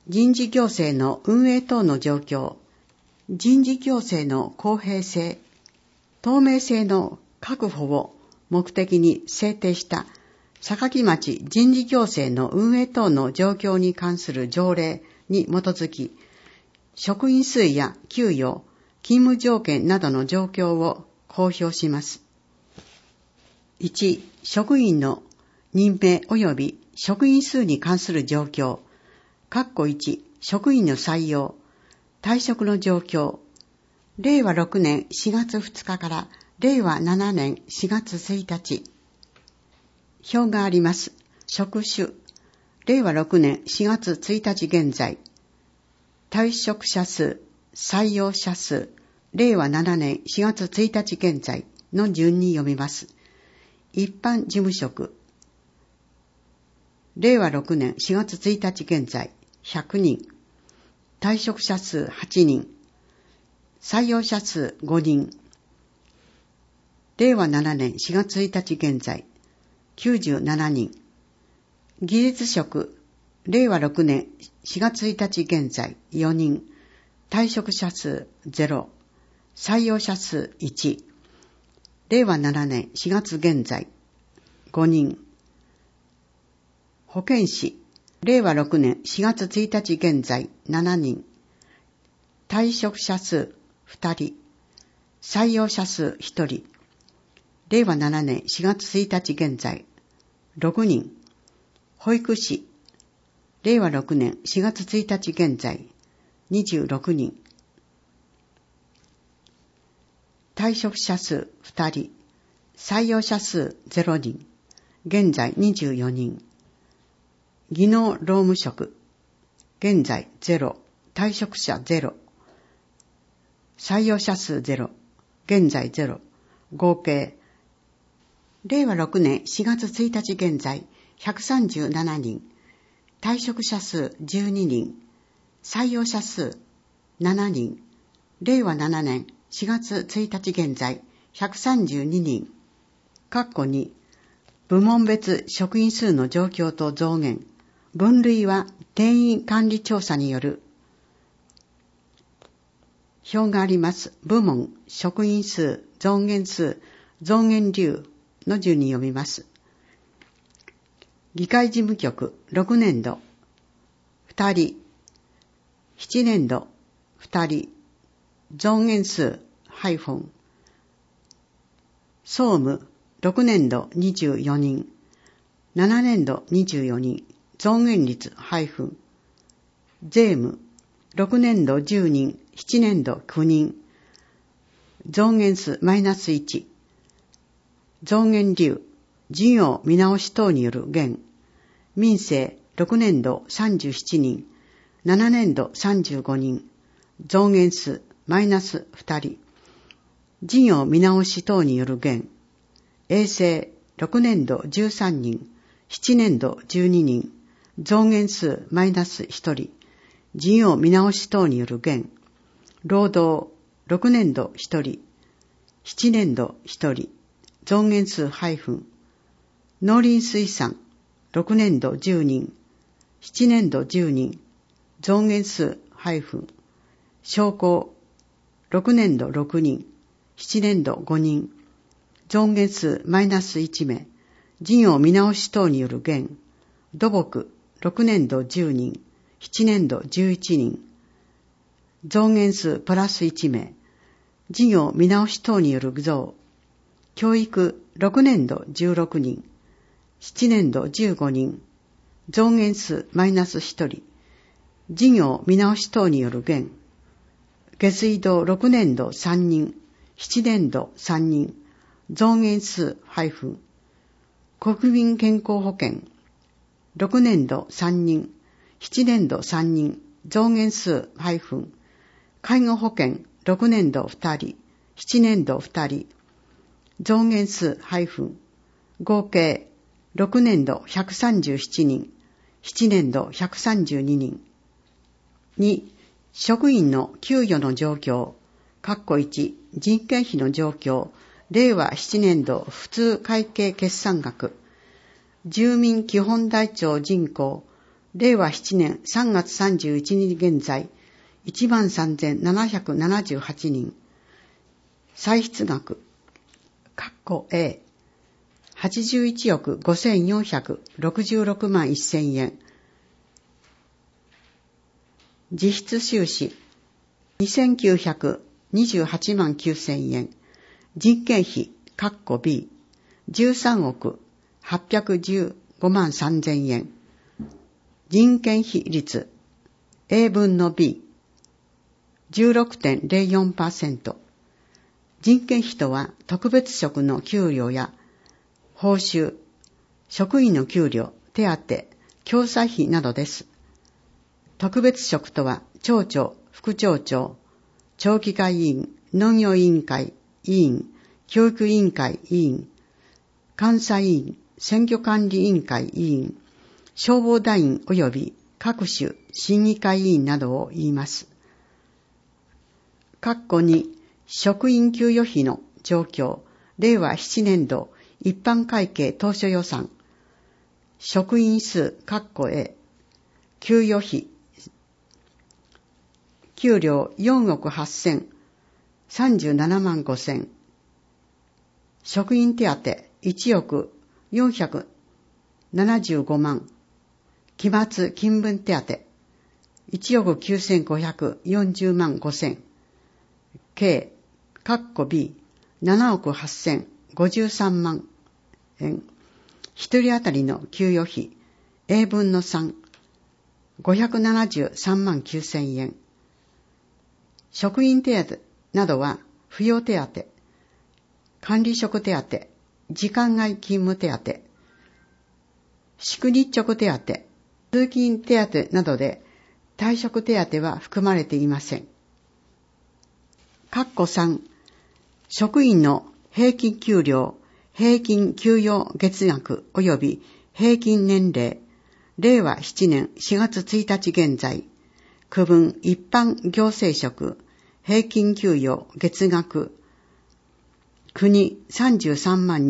人事行政の運営等の状況、人事行政の公平性、透明性の確保を目的に制定した坂城町人事行政の運営等の状況に関する条例に基づき、職員数や給与、勤務条件などの状況を公表します。1、職員の任命及び職員数に関する状況、1、職員の採用、退職の状況、令和6年4月2日から令和7年4月1日。表があります。職種、令和6年4月1日現在。退職者数、採用者数、令和7年4月1日現在の順に読みます。一般事務職、令和6年4月1日現在、100人。退職者数8人。採用者数5人。令和7年4月1日現在、97人。技術職、令和6年4月1日現在、4人。退職者数0。採用者数1。令和7年4月現在、5人。保健師、令和6年4月1日現在、7人。退職者数2人。採用者数1人。令和7年4月1日現在、6人。保育士、令和6年4月1日現在、26人。退職者数2人。採用者数0人。現在24人。技能労務職、現在0。退職者0。採用者数0。現在0。合計。令和6年4月1日現在、137人。退職者数12人。採用者数7人。令和7年4月1日現在、132人。2、部門別職員数の状況と増減。分類は定員管理調査による。表があります。部門、職員数、増減数、増減流の順に読みます。議会事務局6年度2人、7年度2人、増減数-総務6年度24人、7年度24人、増減率-税務6年度10人、7年度9人、増減数-1、増減流、事業見直し等による減、民生6年度37人、7年度35人、増減数-2人、事業見直し等による減、衛生6年度13人、7年度12人、増減数-1人、事業見直し等による減、労働6年度1人、7年度1人、増減数-農林水産6年度10人、7年度10人、増減数-商工6年度6人、7年度5人、増減数-1名、事業見直し等による減、土木6年度10人、7年度11人、増減数+1名、事業見直し等による増、教育6年度16人、7年度15人、増減数-1人、事業見直し等による減、下水道6年度3人、7年度3人、増減数-国民健康保険6年度3人、7年度3人、増減数-介護保険6年度2人、7年度2人、増減数-合計6年度137人、7年度132人。2、職員の給与の状況、1、人件費の状況、令和7年度普通会計決算額、住民基本台帳人口令和7年3月31日現在、13,778人。歳出額、A、81億5,466万1000円。実質収支、2,928万9,000円。人件費、B、13億815万3,000円。人件費率、A 分の B、16.04%。人件費とは特別職の給料や報酬、職員の給料、手当、共済費などです。特別職とは町長、副町長、町議会委員、農業委員会委員、教育委員会委員、監査委員、選挙管理委員会委員、消防団員及び各種審議会委員などを言います。2、職員給与費の状況、令和7年度一般会計当初予算、職員数、A、給与費、給料4億8,037万5,000、職員手当1億475万、期末勤分手当1億9,540万5,000、計、B、7億8,053万円。一人当たりの給与費、A 分の3、573万9,000円。職員手当などは、扶養手当、管理職手当、時間外勤務手当、祝日直手当、通勤手当などで、退職手当は含まれていません。3、職員の平均給料、平均給与月額及び平均年齢、令和7年4月1日現在、区分一般行政職、平均給与月額、国33万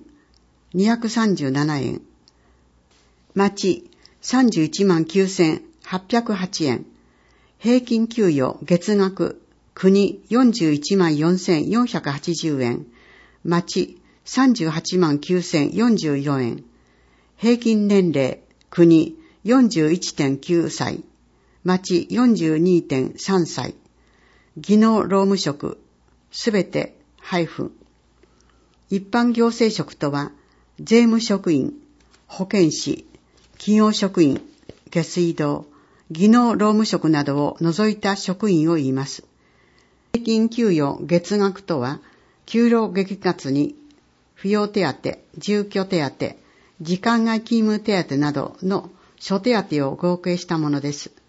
2,237円、町31万9,808円、平均給与月額、国41万4,480円、町38万9,044円、平均年齢、国 41.9 歳、町 42.3 歳、技能労務職、すべて-。一般行政職とは、税務職員、保健師、企業職員、下水道、技能労務職などを除いた職員を言います。平均給与月額とは、給料月額に、扶養手当、住居手当、時間外勤務手当などの諸手当を合計したものです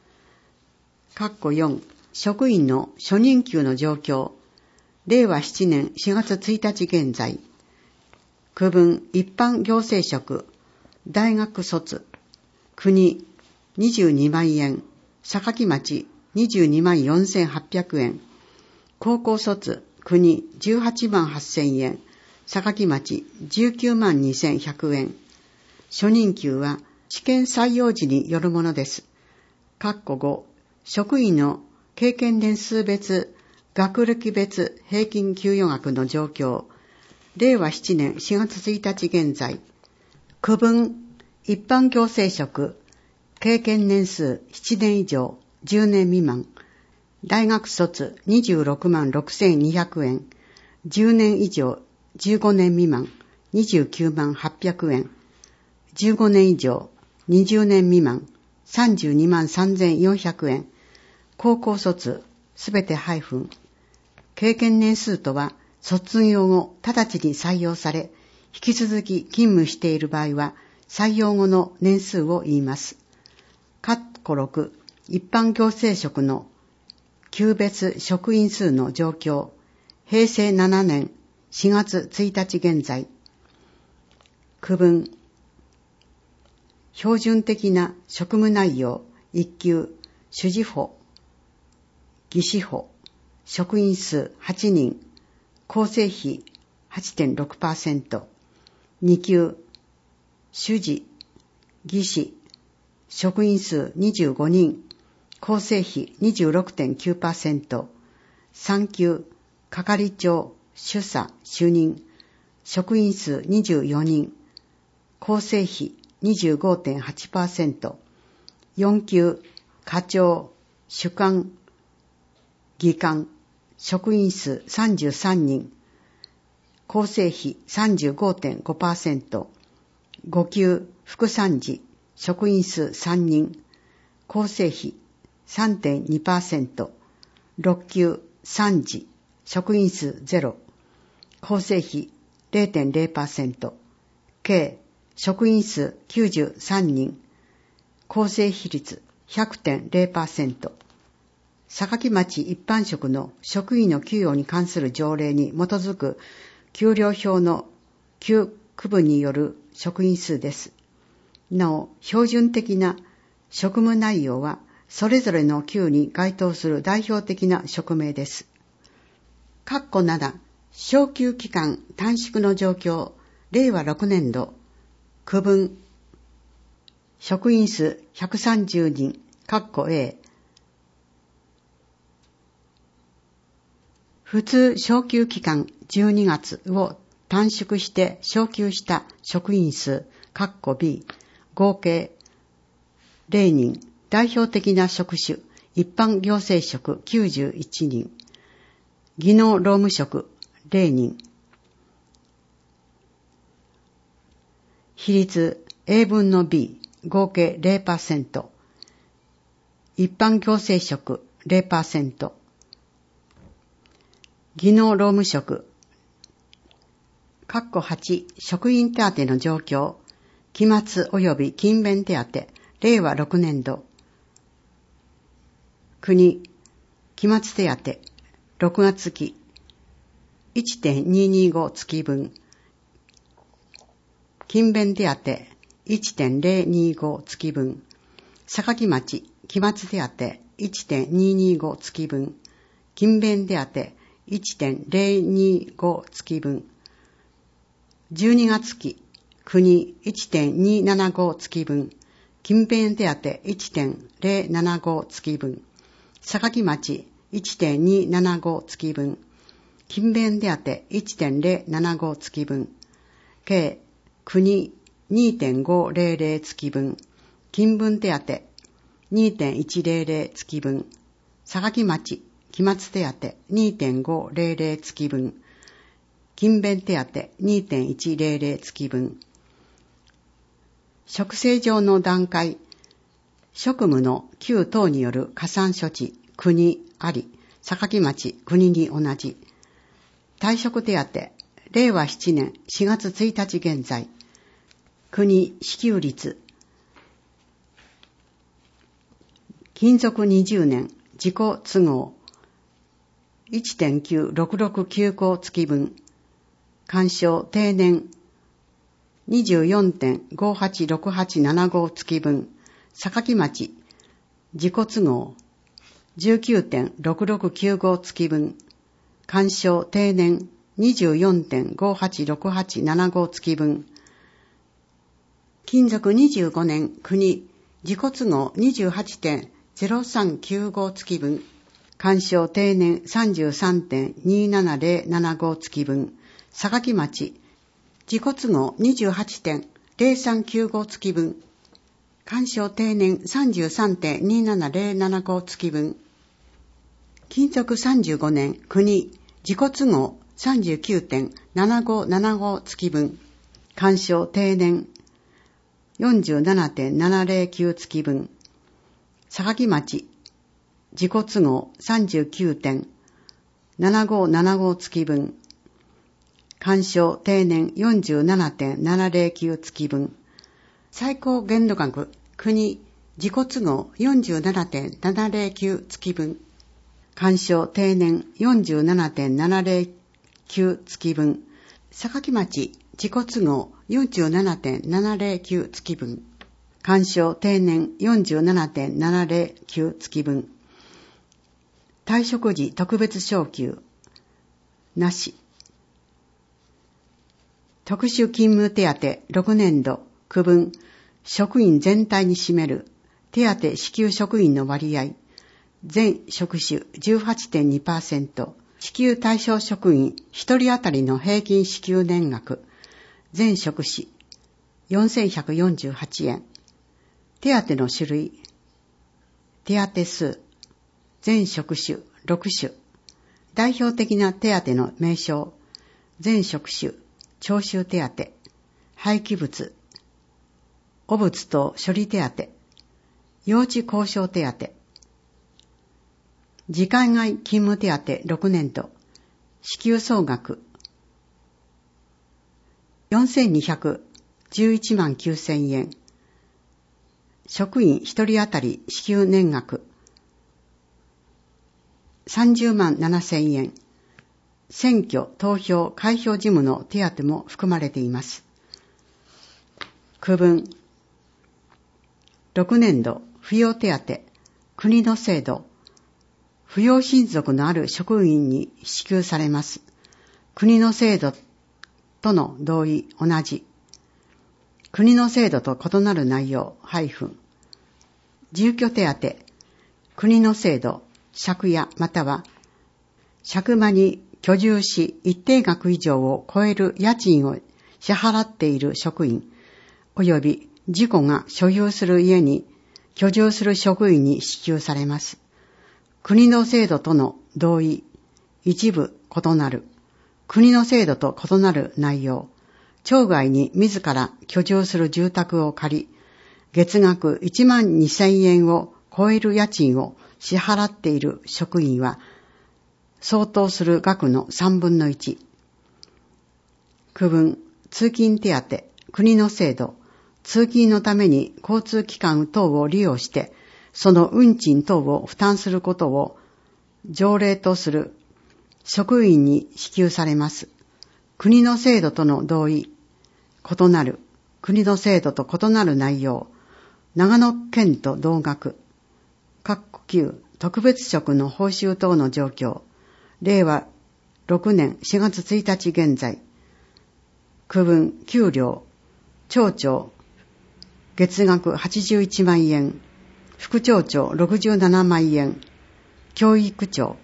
。4、職員の初任給の状況。令和7年4月1日現在。区分一般行政職、大学卒、国22万円、榊町22万4,800円、高校卒、国18万8,000円、榊町19万2,100円。初任給は試験採用時によるものです。5、職員の経験年数別、学歴別平均給与額の状況。令和7年4月1日現在。区分一般行政職、経験年数7年以上、10年未満。大学卒26万6,200円。10年以上、15年未満、29万800円。15年以上、20年未満、32万3,400円。高校卒、すべて-。経験年数とは、卒業後、直ちに採用され、引き続き勤務している場合は、採用後の年数を言います。6、一般行政職の級別職員数の状況。平成7年4月1日現在。区分。標準的な職務内容、1級、主事法、技士法、職員数8人、構成比 8.6%、2級、主事、技士、 職員数25人、構成比 26.9%、3級、係長、主査、主任、職員数24人、構成比 25.8%、4級、課長、主幹、議官、職員数33人、構成比 35.5%、5級、副参事、職員数3人、構成比 3.2%、6級、参事、職員数0、構成比 0.0%、計、職員数93人、構成比率 100.0%、榊町一般職の職員の給与に関する条例に基づく給料表の給区分による職員数です。なお、標準的な職務内容はそれぞれの級に該当する代表的な職名です。括弧7、昇給期間短縮の状況、令和6年度、区分、職員数130人、括弧 A、普通昇給期間12月を短縮して昇給した職員数、括弧 B、合計0人、代表的な職種、一般行政職91人、技能労務職0人、比率 A 分の B、合計 0%、一般行政職 0%、技能労務職、括弧8、職員手当の状況、期末及び勤勉手当、令和6年度、国、期末手当、6月期、1.225 月分、勤勉手当、1.025 月分、榊町、期末手当、1.225 月分、勤勉手当、1.025 月分、12月期、国 1.275 月分、勤勉手当 1.075 月分、榊町 1.275 月分、勤勉手当 1.075 月分、計国 2.500 月分、勤勉手当 2.100 月分、榊町期末手当 2.500 月分、勤勉手当 2.100 月分、職制上の段階、職務の給等による加算処置、国あり、榊町国に同じ。退職手当、令和7年4月1日現在、国支給率、勤続20年、自己都合、1.9669 月分、干渉定年、24.586875 月分、榊町、自己都合、19.6695 月分、干渉定年、24.586875 月分、勤続25年、国、自己都合 28.0395 月分、干渉定年 33.27075 月分、榊町、自己都合 28.0395 月分、干渉定年 33.27075 月分、勤続35年、国、自己都合 39.7575 月分、干渉定年 47.709 月分、榊町、自己都合 39.7575 月分、干渉定年 47.709 月分、最高限度額、国、自己都合 47.709 月分、干渉定年 47.709 月分、榊町、自己都合 47.709 月分、干渉定年 47.709 月分、退職時特別昇給、なし。特殊勤務手当6年度、区分、職員全体に占める手当支給職員の割合、全職種 18.2%、支給対象職員1人当たりの平均支給年額、全職種4148円。手当の種類、手当数、全職種6種。代表的な手当の名称、全職種、徴収手当、廃棄物、汚物等処理手当、用地交渉手当、時間外勤務手当6年度、支給総額、4211万9000円、職員1人当たり支給年額、30万7000円、選挙、投票、開票事務の手当も含まれています。区分、6年度、扶養手当、国の制度、扶養親族のある職員に支給されます。国の制度との同意、同じ。国の制度と異なる内容、住居手当、国の制度、借家または借間に居住し一定額以上を超える家賃を支払っている職員、及び自己が所有する家に居住する職員に支給されます。国の制度との同意、一部異なる。国の制度と異なる内容。町外に自ら居住する住宅を借り、月額1万2000円を超える家賃を支払っている職員は、相当する額の3分の1。区分、通勤手当、国の制度、通勤のために交通機関等を利用して、その運賃等を負担することを条例とする職員に支給されます。国の制度との同意、異なる、国の制度と異なる内容、長野県と同額、9特別職の報酬等の状況、令和6年4月1日現在、区分、給料、町長、月額81万円、副町長67万円、教育長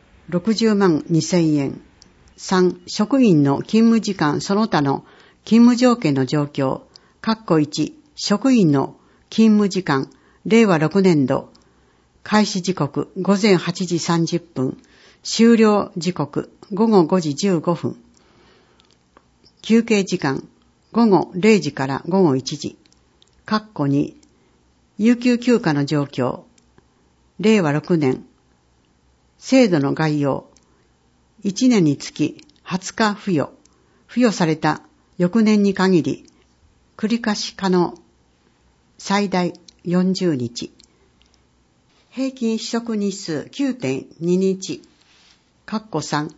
60万2000円。3、職員の勤務時間その他の勤務条件の状況、1、職員の勤務時間、令和6年度、開始時刻午前8時30分、終了時刻午後5時15分、休憩時間午後0時から午後1時、2、有給休暇の状況、令和6年、制度の概要、1年につき20日付与された翌年に限り、繰り貸し可能、最大40日、平均取得日数 9.2 日、3、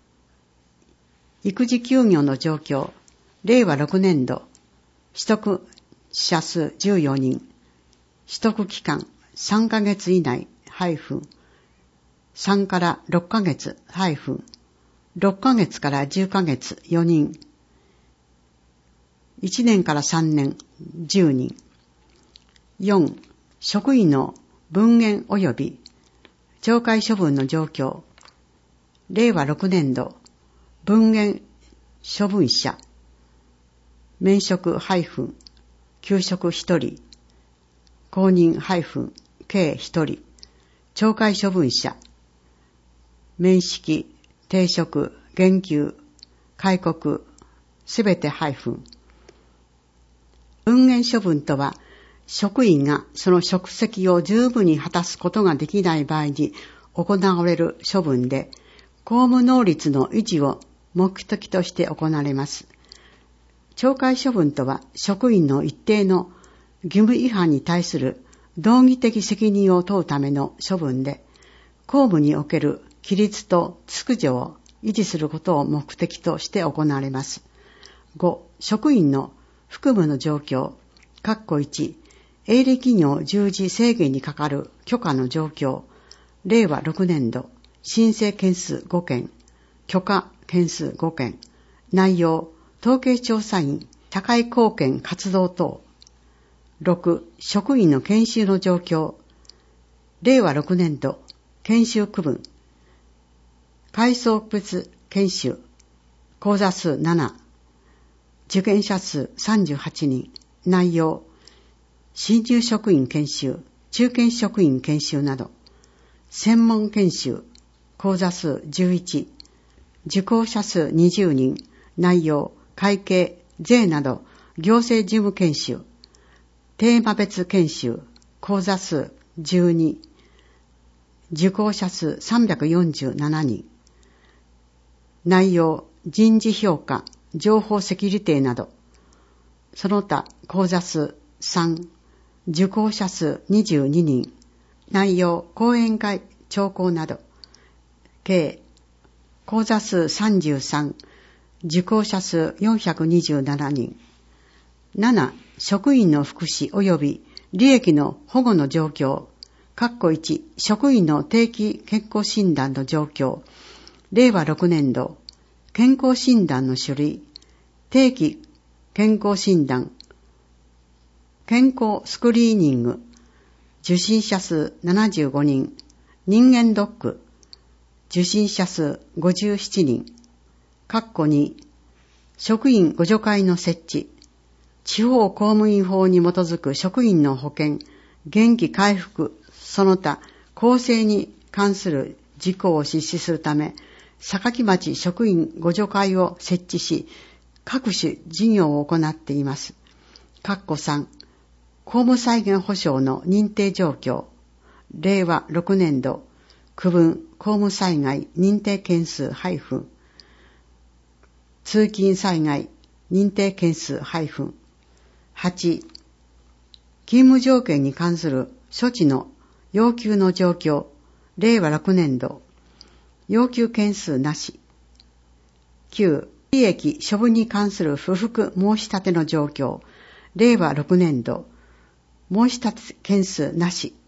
育児休業の状況、令和6年度、取得者数14人、取得期間3ヶ月以内、3から6ヶ月、6ヶ月から10ヶ月4人、1年から3年10人。4、職員の分減及び懲戒処分の状況、令和6年度、分減処分者、免職休職1人、公認計1人、懲戒処分者、免式、停職、減給、戒告、すべて分減処分とは、職員がその職責を十分に果たすことができない場合に行われる処分で、公務能率の維持を目的として行われます。懲戒処分とは、職員の一定の義務違反に対する道義的責任を問うための処分で、公務における規律と秩序を維持することを目的として行われます。5、職員の服務の状況、1、営利企業従事制限にかかる許可の状況、令和6年度、申請件数5件、許可件数5件、内容、統計調査員、社会貢献活動等、 6、職員の研修の状況。令和6年度、研修区分。階層別研修。講座数7。受験者数38人。内容。新入職員研修、中堅職員研修など。専門研修。講座数11。受講者数20人。内容。会計、税など。行政事務研修。テーマ別研修。講座数12。受講者数347人。内容、人事評価、情報セキュリティなど。その他、講座数3。受講者数22人。内容、講演会、聴講など。計、講座数33。受講者数427人。7、職員の福祉及び利益の保護の状況。1、職員の定期健康診断の状況。令和6年度、健康診断の種類。定期健康診断。健康スクリーニング。受診者数75人。人間ドック。受診者数57人。2、職員互助会の設置。地方公務員法に基づく職員の保険、元気回復、その他、公正に関する事項を実施するため、坂町職員互助会を設置し、各種事業を行っています。3、公務再現保障の認定状況。令和6年度、区分公務災害認定件数-通勤災害認定件数-8、勤務条件に関する処置の要求の状況。令和6年度、要求件数なし。9、利益処分に関する不服申し立ての状況。令和6年度、申し立て件数なし。